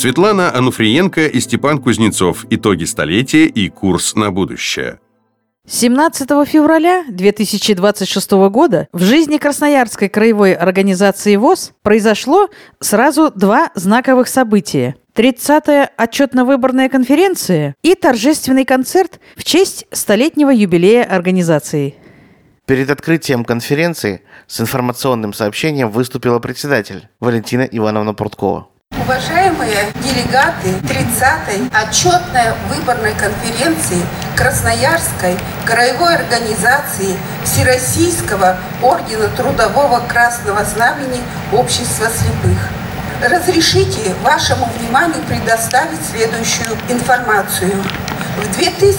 Светлана Ануфриенко и Степан Кузнецов. Итоги столетия и курс на будущее. 17 февраля 2026 года в жизни Красноярской краевой организации ВОС произошло сразу два знаковых события. 30-я отчетно-выборная конференция и торжественный концерт в честь столетнего юбилея организации. Перед открытием конференции с информационным сообщением выступила председатель Валентина Ивановна Пруткова. Уважаемые делегаты 30-й отчетной выборной конференции Красноярской краевой организации Всероссийского ордена Трудового Красного Знамени Общества слепых. Разрешите вашему вниманию предоставить следующую информацию. В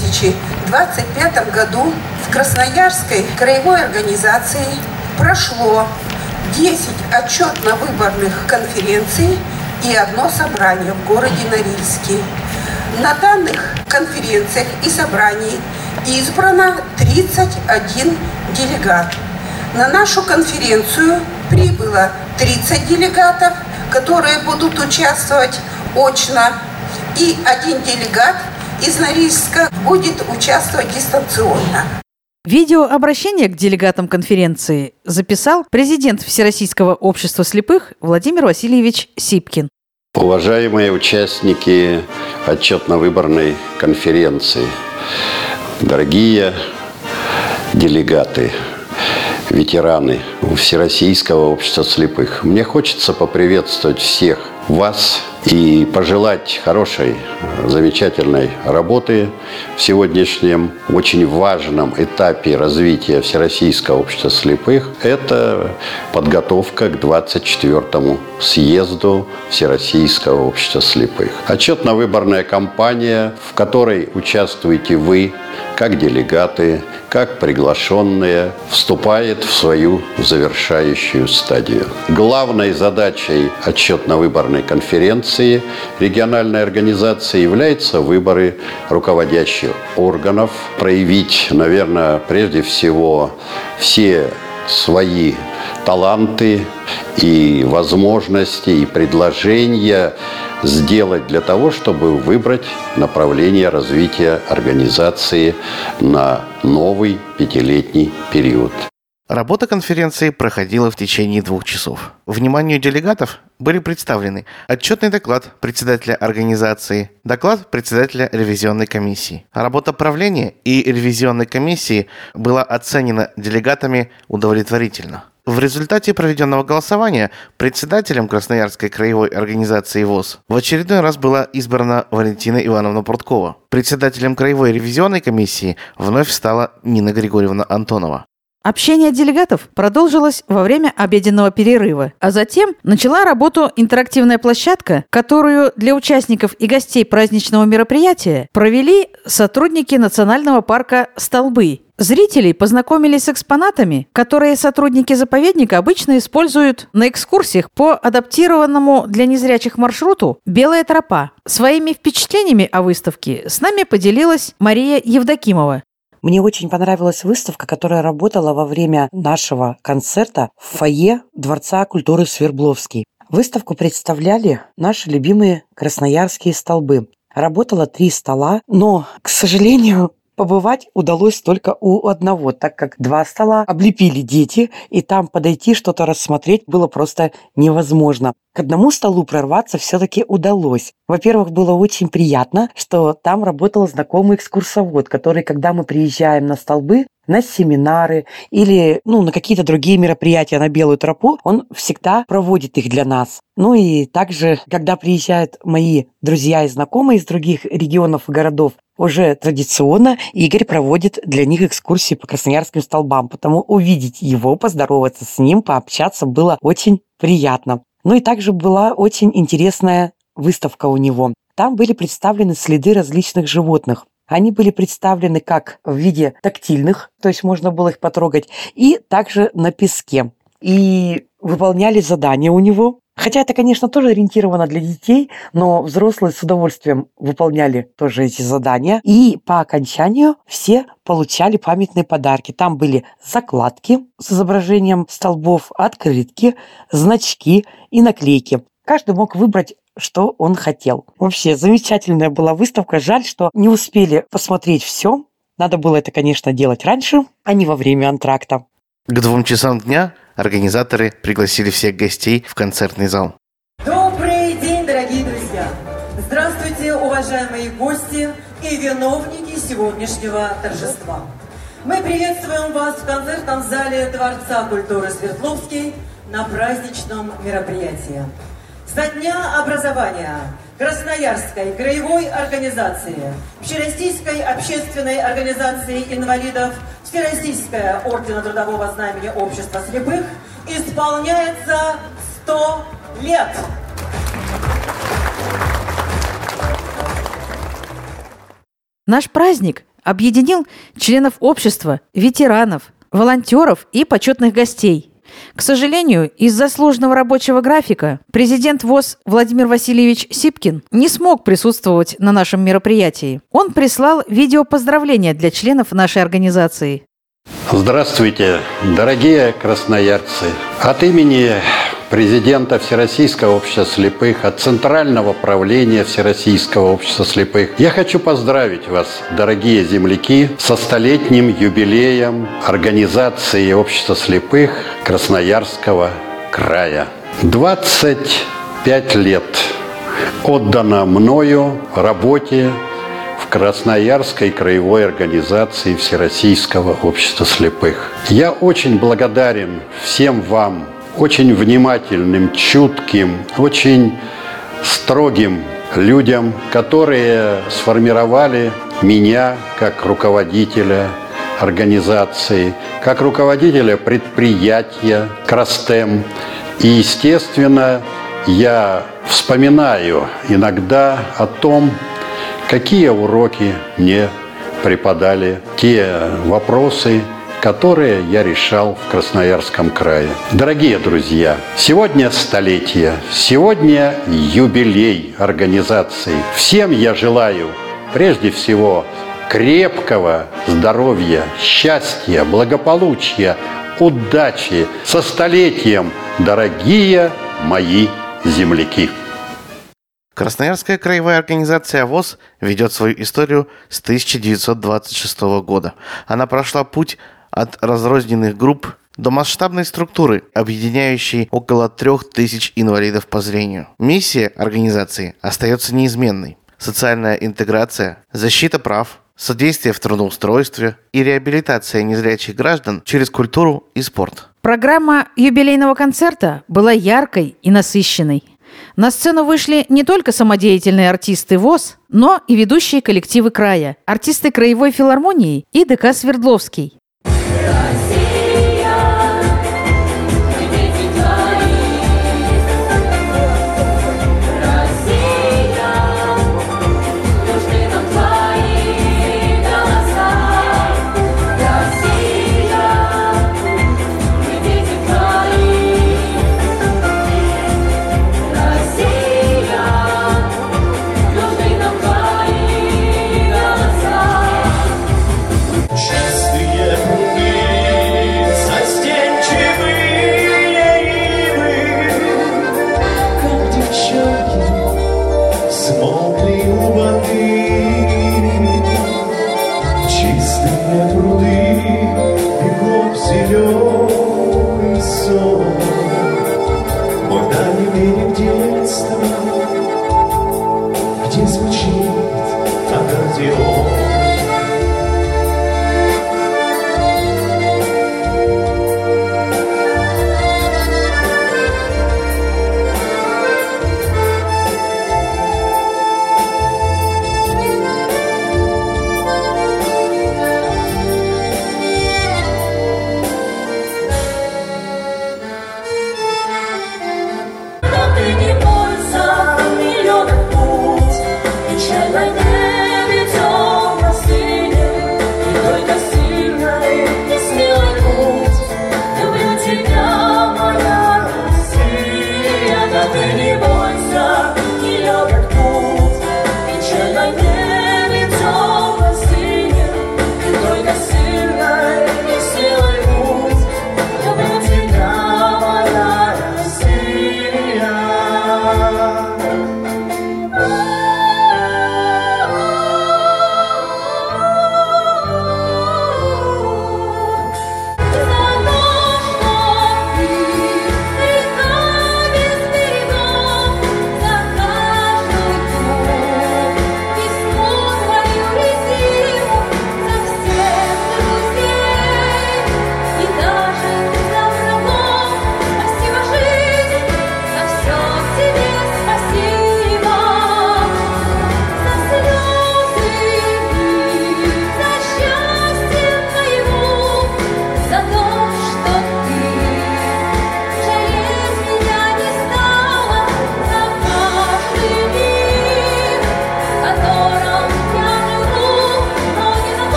2025 году в Красноярской краевой организации прошло 10 отчетно-выборных конференций и одно собрание в городе Норильске. На данных конференциях и собраниях избрано 31 делегат. На нашу конференцию прибыло 30 делегатов, которые будут участвовать очно, и один делегат из Норильска будет участвовать дистанционно. Видеообращение к делегатам конференции записал президент Всероссийского общества слепых Владимир Васильевич Сипкин. Уважаемые участники отчетно-выборной конференции, дорогие делегаты, ветераны Всероссийского общества слепых, мне хочется поприветствовать всех вас и пожелать хорошей, замечательной работы в сегодняшнем очень важном этапе развития Всероссийского общества слепых. Это подготовка к 24-му съезду Всероссийского общества слепых. Отчетно-выборная кампания, в которой участвуете вы, как делегаты, как приглашенные, вступает в свою завершающую стадию. Главной задачей отчетно-выборной конференции региональной организации являются выборы руководящих органов, проявить, наверное, прежде всего все свои таланты и возможности, и предложения сделать для того, чтобы выбрать направление развития организации на новый пятилетний период. Работа конференции проходила в течение 2 часов. Вниманию делегатов были представлены отчетный доклад председателя организации, доклад председателя ревизионной комиссии. Работа правления и ревизионной комиссии была оценена делегатами удовлетворительно. В результате проведенного голосования председателем Красноярской краевой организации ВОС в очередной раз была избрана Валентина Ивановна Пруткова. Председателем краевой ревизионной комиссии вновь стала Нина Григорьевна Антонова. Общение делегатов продолжилось во время обеденного перерыва, а затем начала работу интерактивная площадка, которую для участников и гостей праздничного мероприятия провели сотрудники Национального парка «Столбы». Зрителей познакомились с экспонатами, которые сотрудники заповедника обычно используют на экскурсиях по адаптированному для незрячих маршруту «Белая тропа». Своими впечатлениями о выставке с нами поделилась Мария Евдокимова. Мне очень понравилась выставка, которая работала во время нашего концерта в фойе Дворца культуры Свердловский. Выставку представляли наши любимые красноярские столбы. Работало 3 стола, но, к сожалению, побывать удалось только у одного, так как 2 стола облепили дети, и там подойти что-то рассмотреть было просто невозможно. К одному столу прорваться все-таки удалось. Во-первых, было очень приятно, что там работал знакомый экскурсовод, который, когда мы приезжаем на столбы, на семинары или на какие-то другие мероприятия на Белую тропу, он всегда проводит их для нас. И также, когда приезжают мои друзья и знакомые из других регионов и городов, уже традиционно Игорь проводит для них экскурсии по красноярским столбам, потому увидеть его, поздороваться с ним, пообщаться было очень приятно. И также была очень интересная выставка у него. Там были представлены следы различных животных. Они были представлены как в виде тактильных, то есть можно было их потрогать, и также на песке. И выполняли задания у него. Хотя это, конечно, тоже ориентировано для детей, но взрослые с удовольствием выполняли тоже эти задания. И по окончанию все получали памятные подарки. Там были закладки с изображением столбов, открытки, значки и наклейки. Каждый мог выбрать что он хотел. Вообще, замечательная была выставка. Жаль, что не успели посмотреть все. Надо было это, конечно, делать раньше, а не во время антракта. К 2 часам дня организаторы пригласили всех гостей в концертный зал. Добрый день, дорогие друзья! Здравствуйте, уважаемые гости и виновники сегодняшнего торжества. Мы приветствуем вас в концертном зале Дворца культуры Свердловский на праздничном мероприятии. Со дня образования Красноярской краевой организации, Всероссийской общественной организации инвалидов, Всероссийское ордена Трудового знамени Общества слепых исполняется 100 лет. Наш праздник объединил членов общества, ветеранов, волонтеров и почетных гостей. К сожалению, из-за сложного рабочего графика президент ВОС Владимир Васильевич Сипкин не смог присутствовать на нашем мероприятии. Он прислал видеопоздравления для членов нашей организации. Здравствуйте, дорогие красноярцы! От имени президента Всероссийского общества слепых, от Центрального правления Всероссийского общества слепых я хочу поздравить вас, дорогие земляки, со 100-летним юбилеем организации Общества слепых Красноярского края. 25 лет отдано мною работе в Красноярской краевой организации Всероссийского общества слепых. Я очень благодарен всем вам, очень внимательным, чутким, очень строгим людям, которые сформировали меня как руководителя организации, как руководителя предприятия Крастем. И, естественно, я вспоминаю иногда о том, какие уроки мне преподали, те вопросы, которые я решал в Красноярском крае. Дорогие друзья, сегодня столетие, сегодня юбилей организации. Всем я желаю, прежде всего, крепкого здоровья, счастья, благополучия, удачи. Со столетием, дорогие мои земляки! Красноярская краевая организация ВОС ведет свою историю с 1926 года. Она прошла путь от разрозненных групп до масштабной структуры, объединяющей около 3000 инвалидов по зрению. Миссия организации остается неизменной. Социальная интеграция, защита прав, содействие в трудоустройстве и реабилитация незрячих граждан через культуру и спорт. Программа юбилейного концерта была яркой и насыщенной. На сцену вышли не только самодеятельные артисты ВОС, но и ведущие коллективы края, артисты Краевой филармонии и ДК «Свердловский». Печаль войны ведет.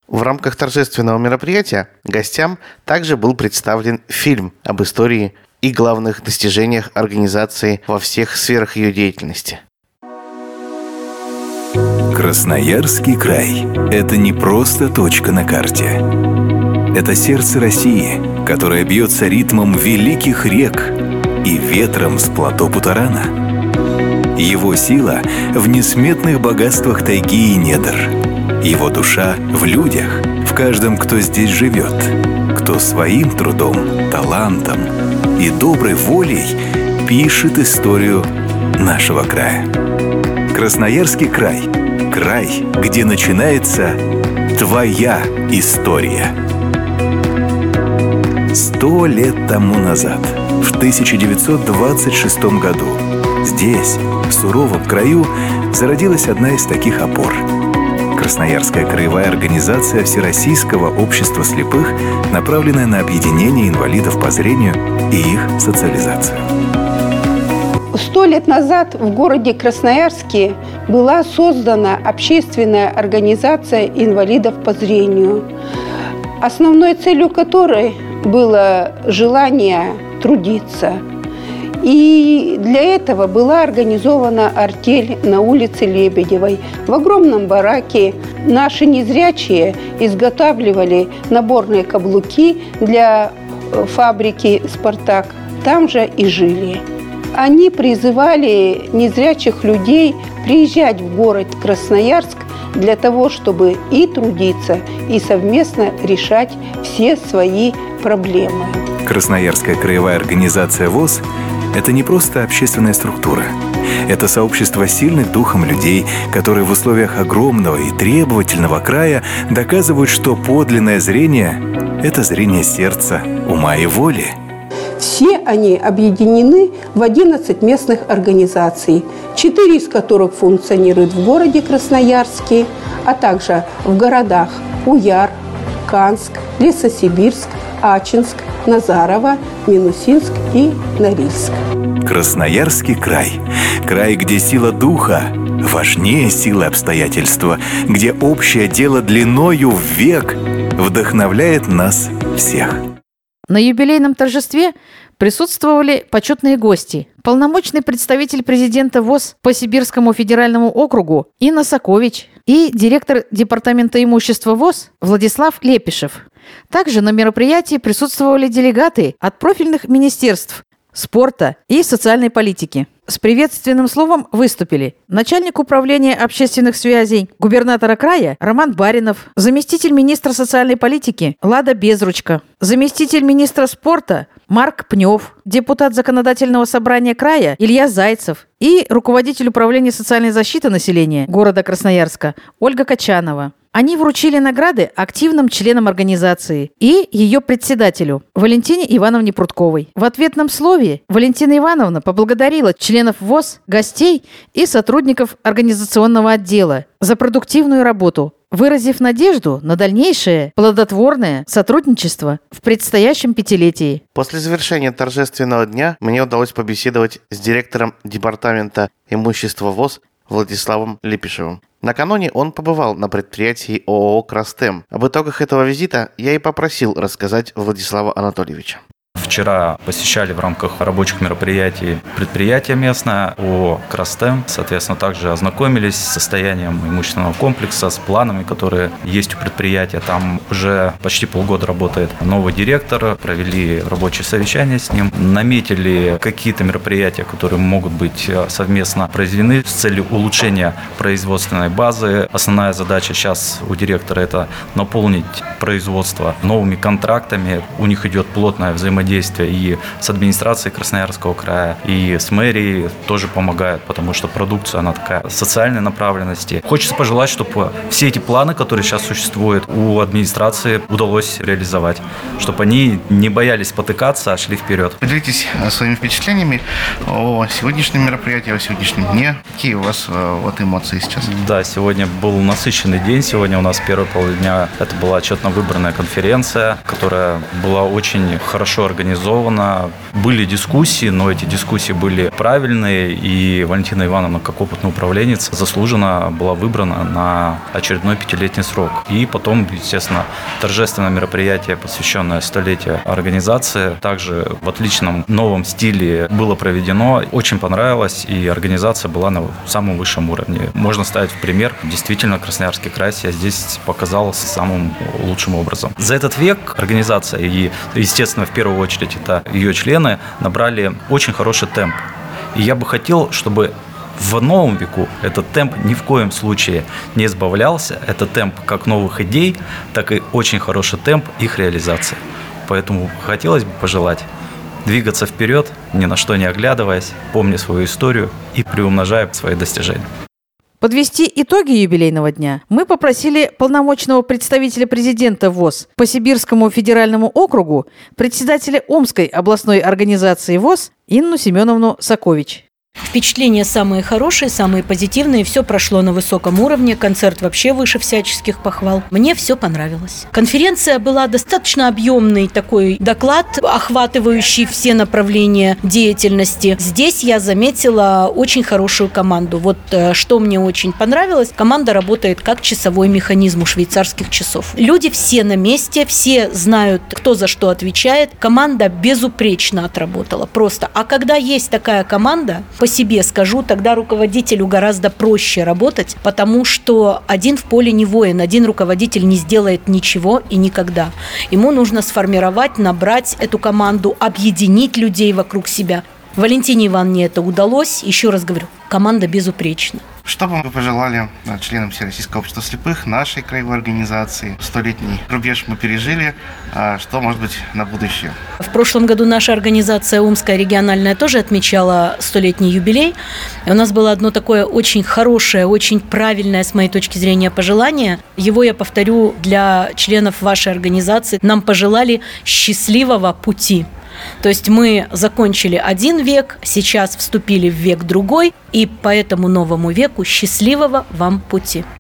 В рамках торжественного мероприятия гостям также был представлен фильм об истории и главных достижениях организации во всех сферах ее деятельности. Красноярский край – это не просто точка на карте. Это сердце России, которое бьется ритмом великих рек и ветром с плато Путарана. Его сила в несметных богатствах тайги и недр. Его душа в людях, в каждом, кто здесь живет, кто своим трудом, талантом и доброй волей пишет историю нашего края. Красноярский край – край, где начинается твоя история. 100 лет тому назад, в 1926 году, здесь, в суровом краю, зародилась одна из таких опор. Красноярская краевая организация Всероссийского общества слепых, направленная на объединение инвалидов по зрению и их социализацию. 100 лет назад в городе Красноярске была создана общественная организация инвалидов по зрению, основной целью которой было желание трудиться. И для этого была организована артель на улице Лебедевой. В огромном бараке наши незрячие изготавливали наборные каблуки для фабрики «Спартак». Там же и жили. Они призывали незрячих людей приезжать в город Красноярск для того, чтобы и трудиться, и совместно решать все свои проблемы. Красноярская краевая организация ВОС – это не просто общественная структура. Это сообщество сильных духом людей, которые в условиях огромного и требовательного края доказывают, что подлинное зрение – это зрение сердца, ума и воли. Все они объединены в 11 местных организаций, 4 из которых функционируют в городе Красноярске, а также в городах Уяр, Канск, Лесосибирск, Ачинск, Назарово, Минусинск и Норильск. Красноярский край. Край, где сила духа важнее силы обстоятельства, где общее дело длиною в век вдохновляет нас всех. На юбилейном торжестве присутствовали почетные гости. Полномочный представитель президента ВОС по Сибирскому федеральному округу Инна Сакович и директор департамента имущества ВОС Владислав Лепишев. Также на мероприятии присутствовали делегаты от профильных министерств спорта и социальной политики. С приветственным словом выступили начальник управления общественных связей губернатора края Роман Баринов, заместитель министра социальной политики Лада Безручка, заместитель министра спорта Марк Пнев, депутат законодательного собрания края Илья Зайцев и руководитель управления социальной защиты населения города Красноярска Ольга Качанова. Они вручили награды активным членам организации и ее председателю Валентине Ивановне Прудковой. В ответном слове Валентина Ивановна поблагодарила членов ВОС, гостей и сотрудников организационного отдела за продуктивную работу, выразив надежду на дальнейшее плодотворное сотрудничество в предстоящем пятилетии. После завершения торжественного дня мне удалось побеседовать с директором департамента имущества ВОС Владиславом Лепишевым. Накануне он побывал на предприятии ООО «Крастем». Об итогах этого визита я и попросил рассказать Владислава Анатольевича. Вчера посещали в рамках рабочих мероприятий предприятие местное ООО «Крастем». Соответственно, также ознакомились с состоянием имущественного комплекса, с планами, которые есть у предприятия. Там уже почти полгода работает новый директор. Провели рабочее совещание с ним. Наметили какие-то мероприятия, которые могут быть совместно произведены с целью улучшения производственной базы. Основная задача сейчас у директора – это наполнить производство новыми контрактами. У них идет плотное взаимодействие и с администрацией Красноярского края, и с мэрией тоже помогают, потому что продукция, она такая социальной направленности. Хочется пожелать, чтобы все эти планы, которые сейчас существуют у администрации, удалось реализовать, чтобы они не боялись потыкаться, а шли вперед. Поделитесь своими впечатлениями о сегодняшнем мероприятии, о сегодняшнем дне. Какие у вас эмоции сейчас? Да, сегодня был насыщенный день. Сегодня у нас первый полдня. Это была отчетно-выборная конференция, которая была очень хорошо организована организовано. Были дискуссии, но эти дискуссии были правильные, и Валентина Ивановна, как опытный управленец, заслуженно была выбрана на очередной 5-летний срок. И потом, естественно, торжественное мероприятие, посвященное столетию организации, также в отличном новом стиле было проведено. Очень понравилось, и организация была на самом высшем уровне. Можно ставить в пример. Действительно, Красноярский край себя здесь показал самым лучшим образом. За этот век организация и, естественно, в первую очередь это ее члены набрали очень хороший темп. И я бы хотел, чтобы в новом веку этот темп ни в коем случае не избавлялся. Это темп как новых идей, так и очень хороший темп их реализации. Поэтому хотелось бы пожелать двигаться вперед, ни на что не оглядываясь, помня свою историю и приумножая свои достижения. Подвести итоги юбилейного дня мы попросили полномочного представителя президента ВОС по Сибирскому федеральному округу, председателя Омской областной организации ВОС Инну Семеновну Сакович. Впечатления самые хорошие, самые позитивные. Все прошло на высоком уровне. Концерт вообще выше всяческих похвал. Мне все понравилось. Конференция была достаточно объемный такой доклад, охватывающий все направления деятельности. Здесь я заметила очень хорошую команду. Вот что мне очень понравилось. Команда работает как часовой механизм у швейцарских часов. Люди все на месте, все знают, кто за что отвечает. Команда безупречно отработала. Просто. А когда есть такая команда, по себе скажу, тогда руководителю гораздо проще работать, потому что один в поле не воин, один руководитель не сделает ничего и никогда. Ему нужно сформировать, набрать эту команду, объединить людей вокруг себя. Валентине Ивановне это удалось. Еще раз говорю, команда безупречна. Что бы вы пожелали членам Всероссийского общества слепых, нашей краевой организации? 100-летний рубеж мы пережили, а что может быть на будущее? В прошлом году наша организация Омская региональная тоже отмечала 100-летний юбилей. И у нас было одно такое очень хорошее, очень правильное, с моей точки зрения, пожелание. Его я повторю для членов вашей организации. Нам пожелали счастливого пути. То есть мы закончили один век, сейчас вступили в век другой, и по этому новому веку счастливого вам пути.